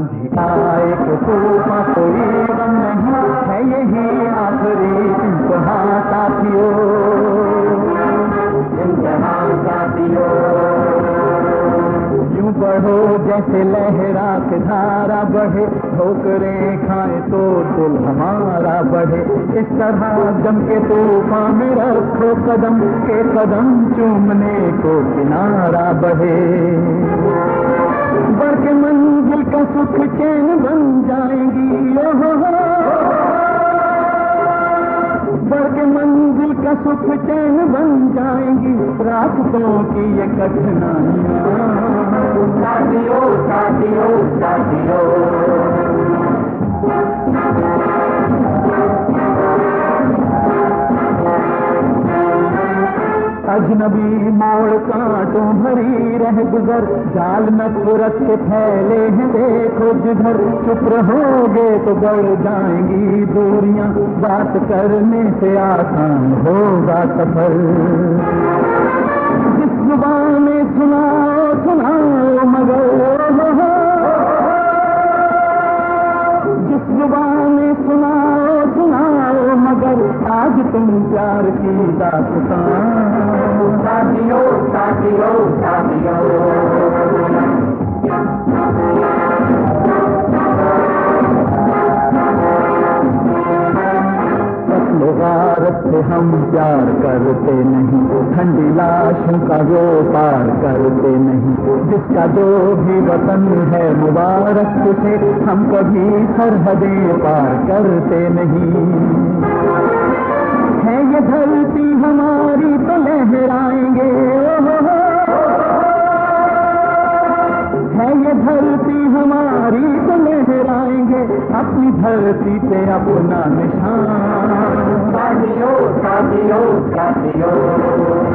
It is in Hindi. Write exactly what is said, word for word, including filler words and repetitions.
आंधी आए कि तूफान, कोई गम नहीं है, यही आखिरी इम्तिहान साथियों, इम्तिहान साथियों। यूं बढ़ो जैसे लहरा के धारा बढ़े, ठोकरें खाए तो दिल हमारा बढ़े, इस तरह जम के तूफान में रखो कदम के कदम चूमने को किनारा बढ़े। बढ़ के मंजिल का सुख चैन बन जाएंगी, ओहो बढ़ के मंजिल का सुख चैन बन जाएंगी, रास्तों की ये कठिनाइयाँ साथियों साथियों साथियों। अजनबी मोड़ कांटों भरी रह गुजर, जाल नफरत के फैले हैं देखो जिधर, चुप रहोगे तो बढ़ जाएंगी दूरियां, बात करने से आसान होगा सफर। जिस जुबान में सुनाओ सुनाओ मगर, जिस जुबान में सुनाओ सुनाओ मगर, आज तुम प्यार की दास्तां साथियों साथियों साथियों। गारत से हम प्यार करते नहीं, ठंडी लाशों का वो पार करते नहीं, जिसका जो भी वतन है मुबारक उसे हम कभी सरहदें पार करते नहीं। है ये धरती हमारी तो लहराएंगे, है ये धरती हमारी तो लहराएंगे, अपनी धरती पे अपना निशान साथियों साथियों साथियों।